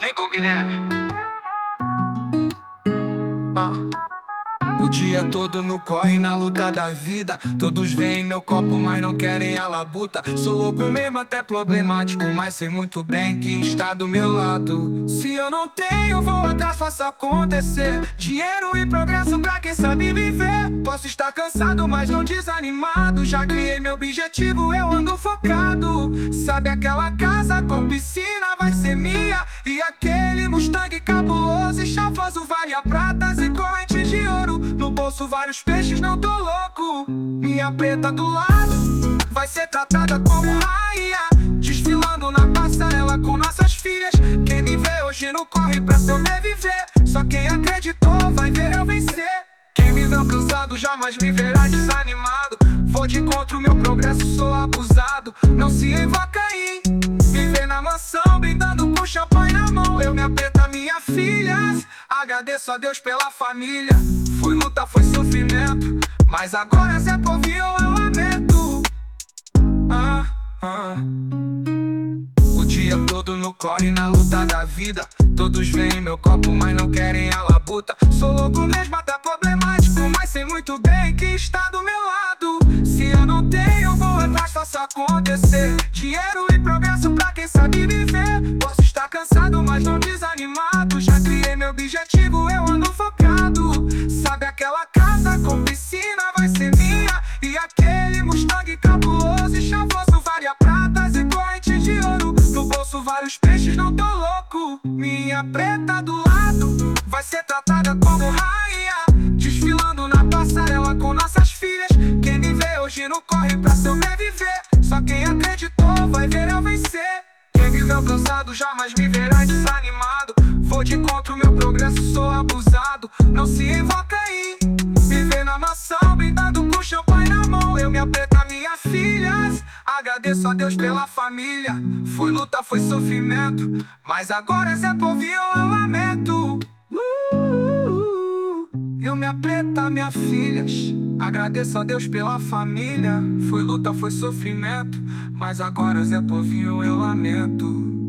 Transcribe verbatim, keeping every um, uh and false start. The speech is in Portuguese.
Vem com o Guilherme. Ah. O dia todo no corre, na luta da vida. Todos veem meu copo, mas não querem a labuta. Sou louco mesmo, até problemático, mas sei muito bem quem está do meu lado. Se eu não tenho, vou atrás, faço acontecer. Dinheiro e progresso pra quem sabe viver. Posso estar cansado, mas não desanimado. Já criei meu objetivo, eu ando focado. Sabe aquela casa com piscina vai ser minha? E aquele Mustang cabuloso e chavoso vale a pratas e correntes de ouro. No bolso vários peixes, não tô louco. Minha preta do lado vai ser tratada como rainha, desfilando na passarela com nossas filhas. Quem me vê hoje não corre pra sobreviver. Só quem acreditou vai ver eu vencer. Quem me viu cansado jamais me verá desanimado. Vou de encontro, meu progresso, sou abusado. Não se invoca em viver na mansão, brindando com champanhe na mão. Eu, minha preta, minha filha, agradeço a Deus pela família. Foi luta, foi sofrimento, mas agora Zé Povinho eu lamento. ah, ah. O dia todo no corre, na luta da vida. Todos veem meu copo, mas não querem a labuta. Sou louco mesmo, até problemático, mas sei muito bem que está do meu lado. Se eu não tenho, vou atrás, faço acontecer. Dinheiro e progresso pra quem sabe viver. Posso estar cansado, mas não desanimado. Já criei meu objetivo, eu ando focado. Sabe aquela casa com piscina vai ser minha? E aquele Mustang cabuloso e chavoso varia pratas e correntes de ouro. No bolso vários peixes, não tô louco. Minha preta do lado vai ser tratada como rainha, desfilando na passarela com nossas filhas. Quem me vê hoje não corre pra sobreviver. Só quem acreditou vai ver eu vencer. Quem me viu cansado jamais me verá desanimado. Vou de encontro, meu progresso, sou abusado. Não se invoca em viver na mansão, brindando com champanhe na mão. Eu, minha preta, minha filha, agradeço a Deus pela família. Foi luta, foi sofrimento, mas agora Zé Povinho eu lamento. uh, Eu, minha preta, minha filha, agradeço a Deus pela família. Foi luta, foi sofrimento, mas agora Zé Povinho eu lamento.